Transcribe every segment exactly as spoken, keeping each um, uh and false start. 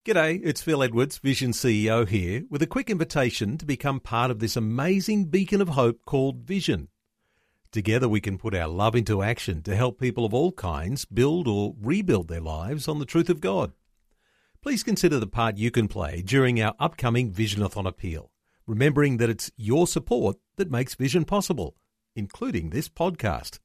G'day, it's Phil Edwards, Vision C E O here, with a quick invitation to become part of this amazing beacon of hope called Vision. Together we can put our love into action to help people of all kinds build or rebuild their lives on the truth of God. Please consider the part you can play during our upcoming Visionathon appeal, remembering that it's your support that makes Vision possible, including this podcast.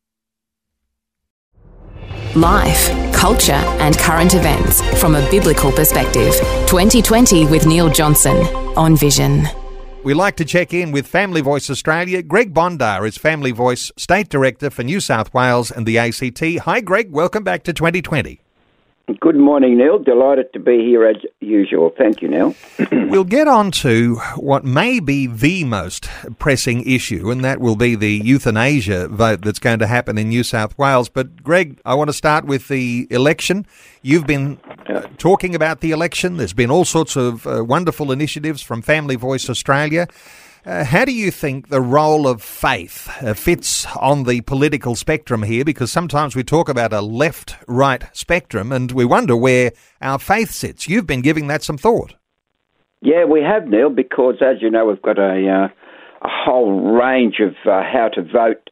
Life, culture and current events from a biblical perspective. twenty twenty with Neil Johnson on Vision. We like to check in with Family Voice Australia. Greg Bondar is Family Voice State Director for New South Wales and the A C T. Hi Greg, welcome back to twenty twenty. Good morning, Neil. Delighted to be here as usual. Thank you, Neil. We'll get on to what may be the most pressing issue, and that will be the euthanasia vote that's going to happen in New South Wales. But, Greg, I want to start with the election. You've been uh, talking about the election. There's been all sorts of uh, wonderful initiatives from Family Voice Australia. Uh, how do you think the role of faith uh, fits on the political spectrum here? Because sometimes we talk about a left-right spectrum and we wonder where our faith sits. You've been giving that some thought. Yeah, we have, Neil, because as you know, we've got a, uh, a whole range of uh, how to vote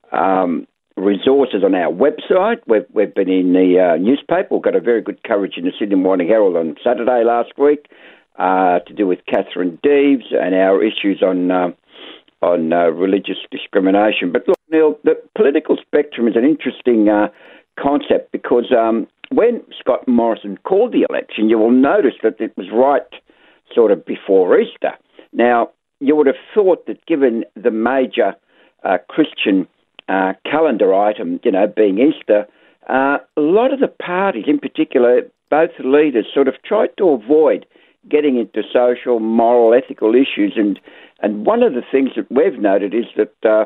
um, resources on our website. We've, we've been in the uh, newspaper. We've got a very good coverage in the Sydney Morning Herald on Saturday last week. Uh, to do with Catherine Deves and our issues on uh, on uh, religious discrimination. But look, Neil, the political spectrum is an interesting uh, concept because um, when Scott Morrison called the election, you will notice that it was right sort of before Easter. Now, you would have thought that given the major uh, Christian uh, calendar item, you know, being Easter, uh, a lot of the parties, in particular, both leaders, sort of tried to avoid getting into social, moral, ethical issues. And, and one of the things that we've noted is that, uh,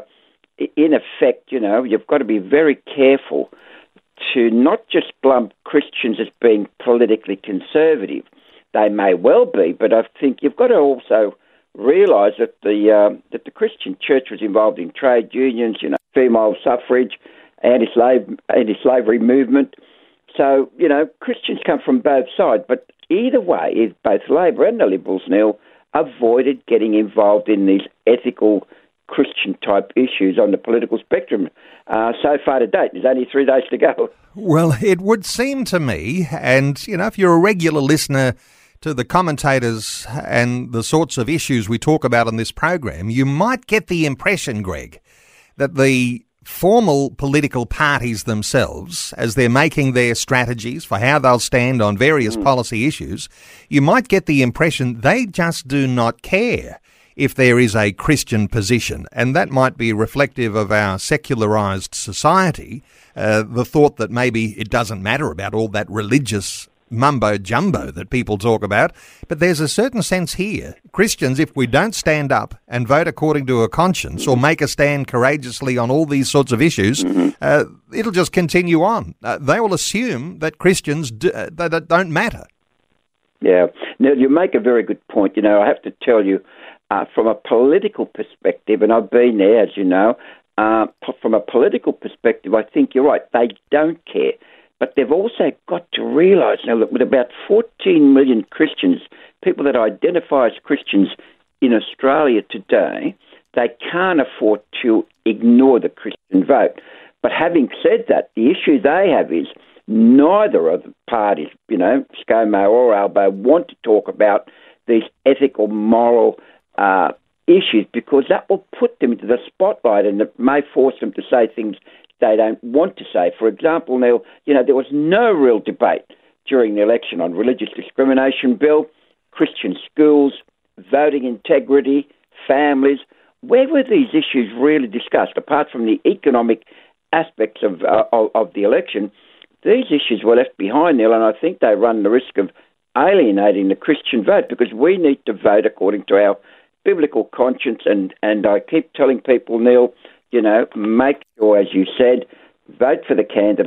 in effect, you know, you've got to be very careful to not just lump Christians as being politically conservative. They may well be, but I think you've got to also realise that the uh, that the Christian church was involved in trade unions, you know, female suffrage, anti-slave, anti-slavery movement. So, you know, Christians come from both sides, but either way, both Labor and the Liberals, Neil, avoided getting involved in these ethical Christian-type issues on the political spectrum. Uh, so far to date, there's only three days to go. Well, it would seem to me, and, you know, if you're a regular listener to the commentators and the sorts of issues we talk about on this program, you might get the impression, Greg, that the formal political parties themselves, as they're making their strategies for how they'll stand on various mm. policy issues, you might get the impression they just do not care if there is a Christian position. And that might be reflective of our secularised society, uh, the thought that maybe it doesn't matter about all that religious mumbo-jumbo that people talk about. But there's a certain sense here. Christians, if we don't stand up and vote according to a conscience or make a stand courageously on all these sorts of issues, mm-hmm. uh, it'll just continue on. Uh, they will assume that Christians do, uh, that don't matter. Yeah. Now, you make a very good point. You know, I have to tell you, uh, from a political perspective, and I've been there, as you know, uh, from a political perspective, I think you're right. They don't care. But they've also got to realise now that with about fourteen million Christians, people that identify as Christians in Australia today, they can't afford to ignore the Christian vote. But having said that, the issue they have is neither of the parties, you know, ScoMo or Albo, want to talk about these ethical, moral uh, issues because that will put them into the spotlight and it may force them to say things they don't want to say. For example, Neil, you know, there was no real debate during the election on religious discrimination bill, Christian schools, voting integrity, families. Where were these issues really discussed? Apart from the economic aspects of, uh, of, of the election, these issues were left behind, Neil, and I think they run the risk of alienating the Christian vote because we need to vote according to our biblical conscience. And, and I keep telling people, Neil, you know, make sure, as you said, vote for the candidate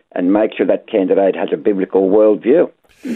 and make sure that candidate has a biblical worldview.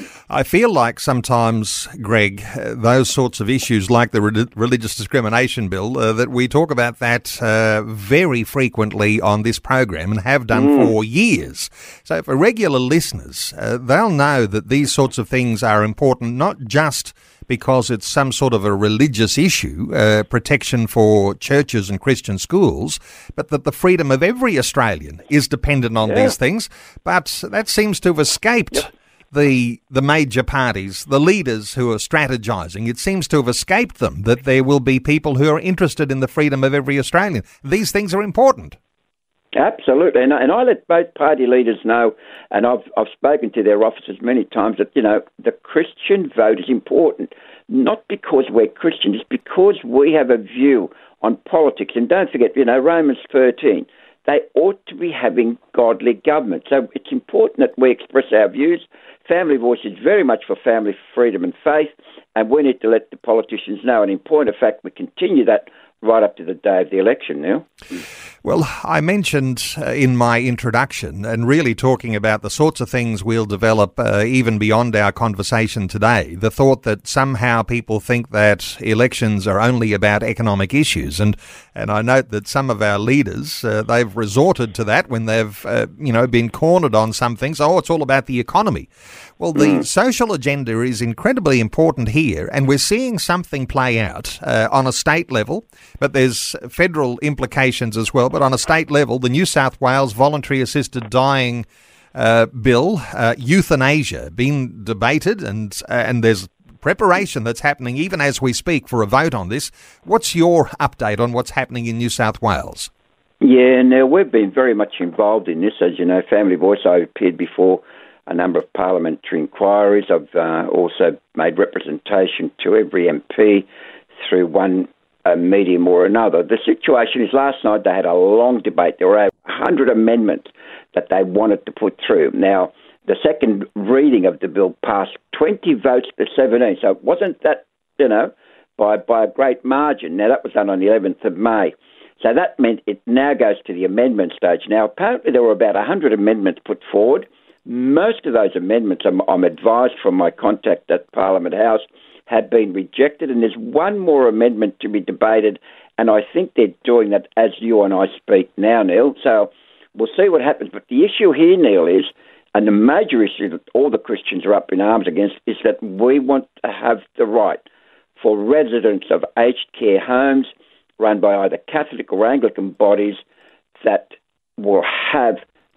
I feel like sometimes, Greg, uh, those sorts of issues like the re- religious discrimination bill, uh, that we talk about that uh, very frequently on this program and have done mm. for years. So for regular listeners, uh, they'll know that these sorts of things are important, not just because it's some sort of a religious issue, uh, protection for churches and Christian schools, but that the freedom of every Australian is dependent on yeah. these things. But that seems to have escaped yep. the the major parties, the leaders who are strategising. It seems to have escaped them that there will be people who are interested in the freedom of every Australian. These things are important. Absolutely, and, and I let both party leaders know, and I've I've spoken to their offices many times, that, you know, the Christian vote is important, not because we're Christians, it's because we have a view on politics. And don't forget, you know, Romans thirteen, they ought to be having godly government. So it's important that we express our views. Family Voice is very much for family freedom and faith, and we need to let the politicians know. And in point of fact, we continue that right up to the day of the election now. Well, I mentioned uh, in my introduction, and really talking about the sorts of things we'll develop uh, even beyond our conversation today, the thought that somehow people think that elections are only about economic issues. And and I note that some of our leaders, uh, they've resorted to that when they've, uh, you know, been cornered on some things. Oh, it's all about the economy. Well, the mm. social agenda is incredibly important here, and we're seeing something play out uh, on a state level, but there's federal implications as well. But on a state level, the New South Wales voluntary assisted dying uh, bill, uh, euthanasia, being debated, and uh, and there's preparation that's happening even as we speak for a vote on this. What's your update on what's happening in New South Wales? Yeah, now we've been very much involved in this. As you know, Family Voice, I appeared before a number of parliamentary inquiries. I've uh, also made representation to every M P through one uh, medium or another. The situation is, last night they had a long debate. There were over one hundred amendments that they wanted to put through. Now, the second reading of the bill passed twenty votes to seventeen, so it wasn't that, you know, by, by a great margin. Now, that was done on the eleventh of May. So that meant it now goes to the amendment stage. Now, apparently there were about one hundred amendments put forward. Most of those amendments, I'm, I'm advised from my contact at Parliament House, have been rejected, and there's one more amendment to be debated, and I think they're doing that as you and I speak now, Neil. So we'll see what happens. But the issue here, Neil, is, and the major issue that all the Christians are up in arms against, is that we want to have the right for residents of aged care homes run by either Catholic or Anglican bodies that will have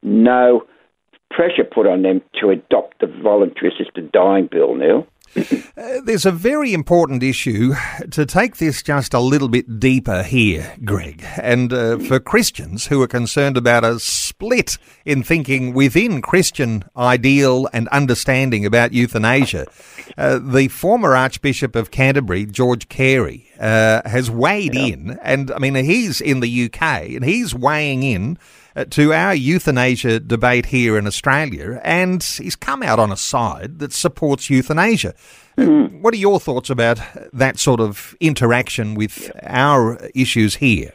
no pressure put on them to adopt the voluntary assisted dying bill, Neil. Uh, there's a very important issue to take this just a little bit deeper here, Greg. And uh, for Christians who are concerned about a split in thinking within Christian ideal and understanding about euthanasia, uh, the former Archbishop of Canterbury, George Carey, uh, has weighed yeah. in. And, I mean, he's in the U K, and he's weighing in Uh, to our euthanasia debate here in Australia, and he's come out on a side that supports euthanasia. Mm. Uh, what are your thoughts about that sort of interaction with our issues here?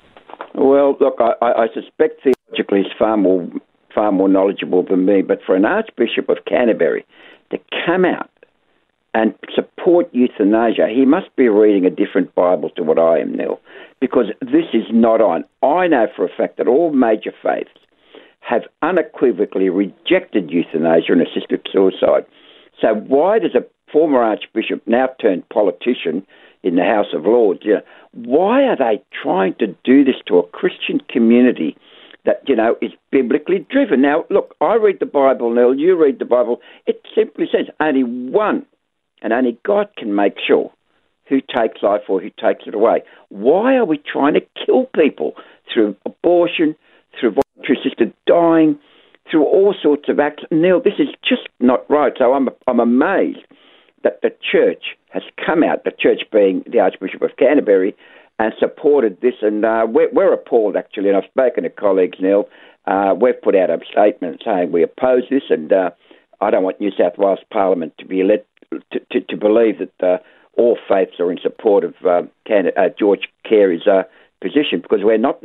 Well, look, I, I suspect theologically he's far more, far more knowledgeable than me, but for an Archbishop of Canterbury to come out and support euthanasia, he must be reading a different Bible to what I am, Neil, because this is not on. I know for a fact that all major faiths have unequivocally rejected euthanasia and assisted suicide. So why does a former Archbishop, now turned politician in the House of Lords, you know, why are they trying to do this to a Christian community that, you know, is biblically driven? Now, look, I read the Bible, Neil, you read the Bible. It simply says only one, and only God can make sure who takes life or who takes it away. Why are we trying to kill people through abortion, through voluntary assisted dying, through all sorts of acts? Neil, this is just not right. So I'm I'm amazed that the church has come out, the church being the Archbishop of Canterbury, and supported this. And uh, we're, we're appalled, actually, and I've spoken to colleagues, Neil. Uh, we've put out a statement saying we oppose this, and uh, I don't want New South Wales Parliament to be let to, to, to believe that uh, all faiths are in support of uh, Can- uh, George Carey's uh, position, because we're not, Neil.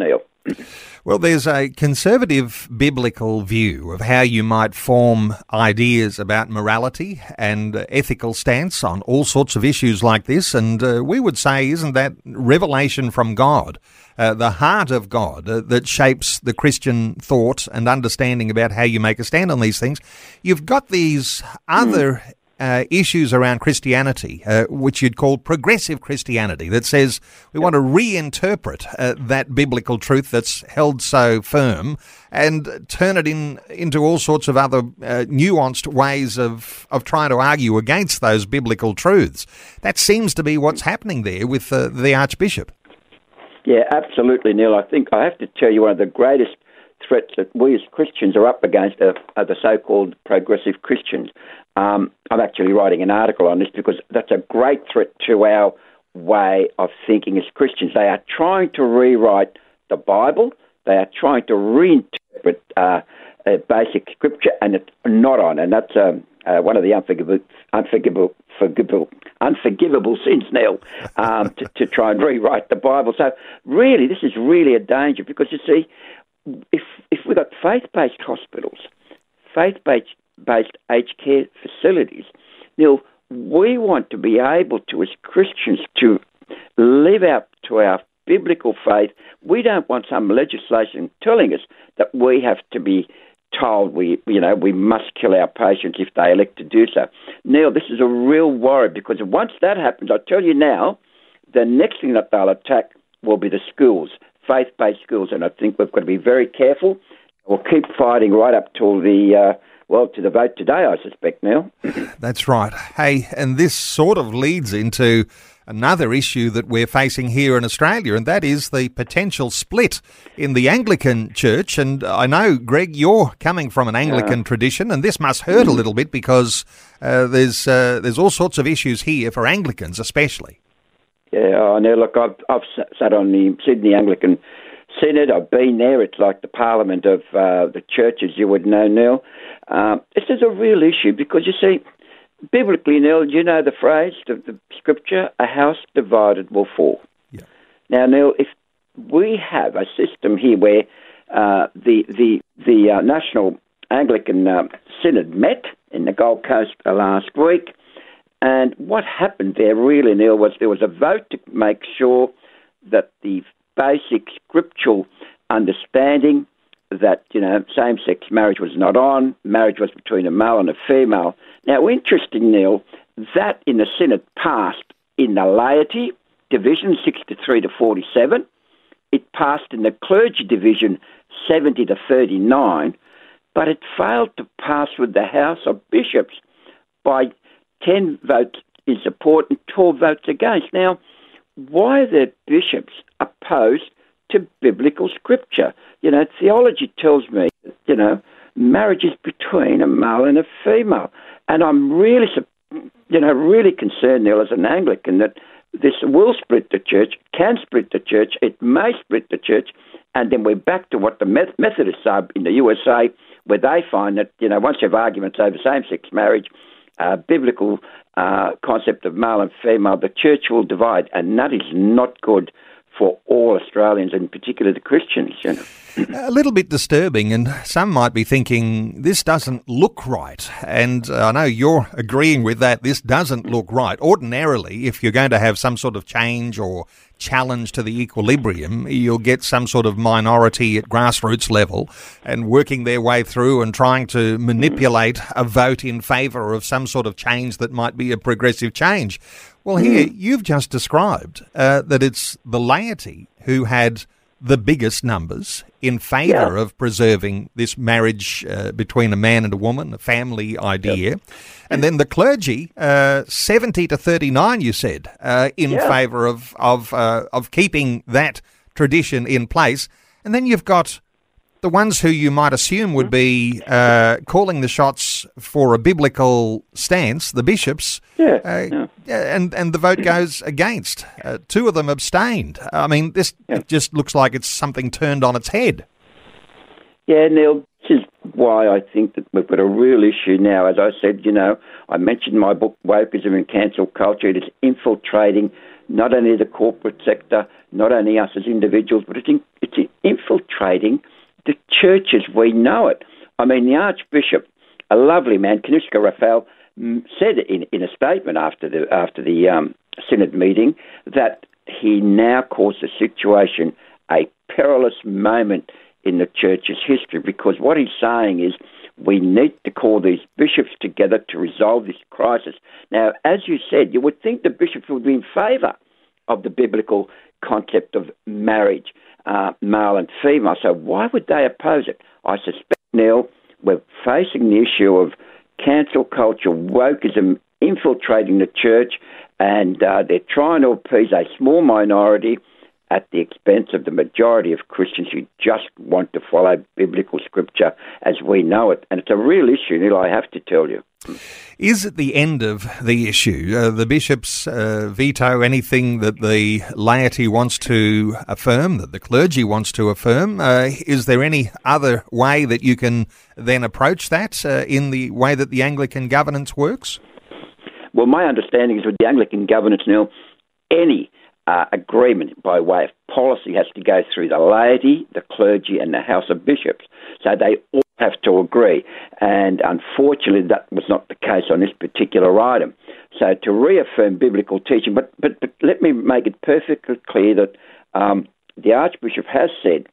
Well, there's a conservative biblical view of how you might form ideas about morality and uh, ethical stance on all sorts of issues like this. And uh, we would say, isn't that revelation from God, uh, the heart of God uh, that shapes the Christian thought and understanding about how you make a stand on these things? You've got these other mm. Uh, issues around Christianity, uh, which you'd call progressive Christianity, that says we want to reinterpret uh, that biblical truth that's held so firm and turn it in into all sorts of other uh, nuanced ways of, of trying to argue against those biblical truths. That seems to be what's happening there with uh, the Archbishop. Yeah, absolutely, Neil. I think I have to tell you one of the greatest threats that we as Christians are up against are, are the so-called progressive Christians. Um, I'm actually writing an article on this because that's a great threat to our way of thinking as Christians. They are trying to rewrite the Bible. They are trying to reinterpret uh, uh, basic scripture, and it's not on. And that's um, uh, one of the unforgivable, unforgivable, forgivable, unforgivable sins, Neil, um, to, to try and rewrite the Bible. So really, this is really a danger because, you see, if if we've got faith-based hospitals, faith-based based aged care facilities, Neil, we want to be able to, as Christians, to live out to our biblical faith. We don't want some legislation telling us that we have to be told we, you know, we must kill our patients if they elect to do so. Neil, this is a real worry because once that happens, I tell you now, the next thing that they'll attack will be the schools, faith-based schools, and I think we've got to be very careful. We'll keep fighting right up till the... Uh, Well, to the vote today, I suspect, Neil. That's right. Hey, and this sort of leads into another issue that we're facing here in Australia, and that is the potential split in the Anglican Church. And I know, Greg, you're coming from an Anglican uh, tradition, and this must hurt a little bit because uh, there's uh, there's all sorts of issues here for Anglicans especially. Yeah, I know. Look, I've, I've sat on the Sydney Anglican Synod. I've been there. It's like the parliament of uh, the church, as you would know, Neil. Um, this is a real issue because, you see, biblically, Neil, you know the phrase of the scripture, a house divided will fall. Yeah. Now, Neil, if we have a system here where uh, the the, the uh, National Anglican uh, Synod met in the Gold Coast uh, last week, and what happened there really, Neil, was there was a vote to make sure that the basic scriptural understanding that, you know, same-sex marriage was not on, marriage was between a male and a female. Now, interesting, Neil, that in the Synod passed in the laity division, sixty-three to forty-seven. It passed in the clergy division, seventy to thirty-nine, but it failed to pass with the House of Bishops by ten votes in support and twelve votes against. Now, why are the bishops opposed to biblical scripture? You know, theology tells me, you know, marriage is between a male and a female. And I'm really, you know, really concerned, Neil, as an Anglican, that this will split the church, can split the church, it may split the church, and then we're back to what the Methodists are in the U S A, where they find that, you know, once you have arguments over same-sex marriage, uh, biblical uh, concept of male and female, the church will divide, and that is not good for all Australians, and particularly the Christians. You know. A little bit disturbing, and some might be thinking, this doesn't look right. And I know you're agreeing with that. This doesn't look right. Ordinarily, if you're going to have some sort of change or challenge to the equilibrium, you'll get some sort of minority at grassroots level and working their way through and trying to manipulate a vote in favour of some sort of change that might be a progressive change. Well, here, you've just described uh, that it's the laity who had the biggest numbers in favour yeah. of preserving this marriage uh, between a man and a woman, a family idea. Yep. And then the clergy, uh, seventy to thirty-nine, you said, uh, in yeah. favour of of, uh, of keeping that tradition in place. And then you've got the ones who you might assume would be uh, calling the shots for a biblical stance, the bishops, yeah, uh, yeah. and and the vote goes against. Uh, two of them abstained. I mean, this yeah. it just looks like it's something turned on its head. Yeah, Neil, this is why I think that we've got a real issue now. As I said, you know, I mentioned in my book, Wokeism and Cancel Culture. It is infiltrating not only the corporate sector, not only us as individuals, but it's, in, it's infiltrating the church as we know it. I mean, the Archbishop, a lovely man, Kanishka Raphael, said in, in a statement after the after the um, Synod meeting that he now calls the situation a perilous moment in the church's history, because what he's saying is we need to call these bishops together to resolve this crisis. Now, as you said, you would think the bishops would be in favour of the biblical concept of marriage, uh, male and female. So why would they oppose it? I suspect, Neil, we're facing the issue of cancel culture, wokeism infiltrating the church, and uh, they're trying to appease a small minority at the expense of the majority of Christians who just want to follow biblical scripture as we know it. And it's a real issue, Neil, I have to tell you. Is it the end of the issue? Uh, the bishops uh, veto anything that the laity wants to affirm, that the clergy wants to affirm. Uh, is there any other way that you can then approach that uh, in the way that the Anglican governance works? Well, my understanding is with the Anglican governance, Neil, any uh, agreement by way of policy has to go through the laity, the clergy and the House of Bishops. So they all have to agree. And unfortunately, that was not the case on this particular item. So to reaffirm biblical teaching, but, but, but let me make it perfectly clear that um, the Archbishop has said,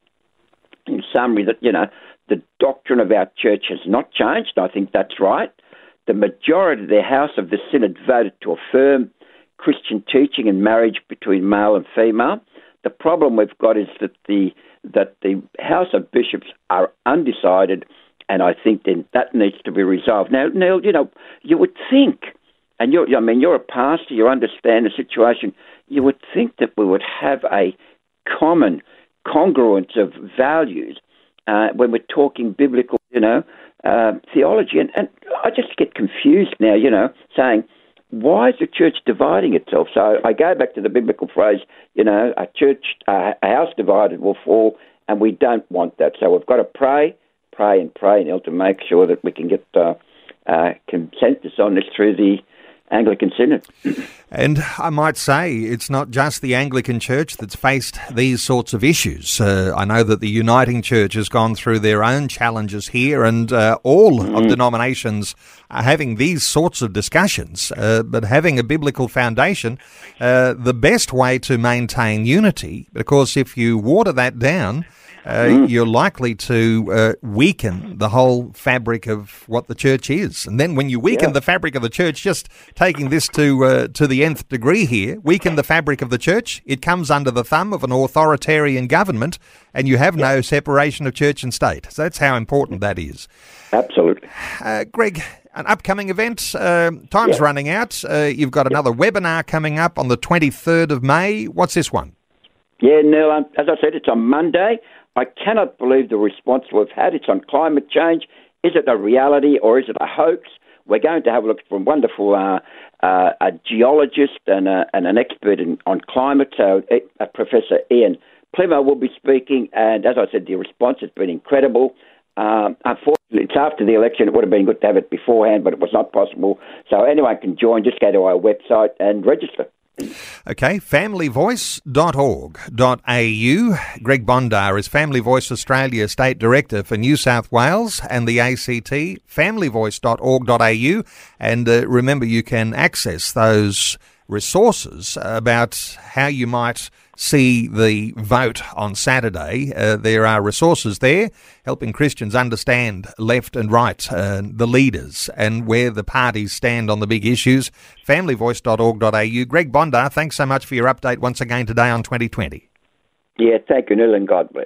in summary, that, you know, the doctrine of our church has not changed. I think that's right. The majority of the House of the Synod voted to affirm Christian teaching and marriage between male and female. The problem we've got is that the that the House of Bishops are undecided, and I think then that needs to be resolved. Now, Neil, you know, you would think, and you're, I mean, you're a pastor, you understand the situation, you would think that we would have a common congruence of values uh, when we're talking biblical, you know, uh, theology. And, and I just get confused now, you know, saying, why is the church dividing itself? So I go back to the biblical phrase, you know, a church, uh, a house divided will fall, and we don't want that. So we've got to pray, pray and pray, Neil, to make sure that we can get uh, uh, consensus on this through the Anglican Synod. And I might say it's not just the Anglican Church that's faced these sorts of issues. Uh, I know that the Uniting Church has gone through their own challenges here, and uh, all mm. of denominations are having these sorts of discussions. Uh, but having a biblical foundation, uh, the best way to maintain unity, because if you water that down, Uh, mm. you're likely to uh, weaken the whole fabric of what the church is. And then when you weaken yeah. the fabric of the church, just taking this to uh, to the nth degree here, weaken the fabric of the church, it comes under the thumb of an authoritarian government, and you have yeah. no separation of church and state. So that's how important that is. Absolutely. Uh, Greg, an upcoming event, uh, time's yeah. running out. Uh, you've got another yeah. webinar coming up on the twenty-third of May. What's this one? Yeah, Neil, um, as I said, it's on Monday. I cannot believe the response we've had. It's on climate change. Is it a reality or is it a hoax? We're going to have a look from wonderful uh, uh, a geologist and, uh, and an expert in, on climate. So uh, Professor Ian Plimo will be speaking. And as I said, the response has been incredible. Um, unfortunately, it's after the election. It would have been good to have it beforehand, but it was not possible. So anyone can join. Just go to our website and register. Okay, family voice dot org dot a u. Greg Bondar is Family Voice Australia State Director for New South Wales and the A C T, family voice dot org dot a u. And uh, remember, you can access those resources about how you might see the vote on Saturday. Uh, there are resources there helping Christians understand left and right, uh, the leaders, and where the parties stand on the big issues. family voice dot org dot a u. Greg Bondar, thanks so much for your update once again today on twenty twenty. Yeah, thank you, Neil, and God bless.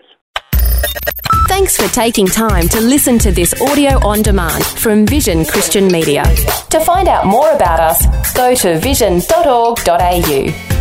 Thanks for taking time to listen to this audio on demand from Vision Christian Media. To find out more about us, go to vision dot org dot a u.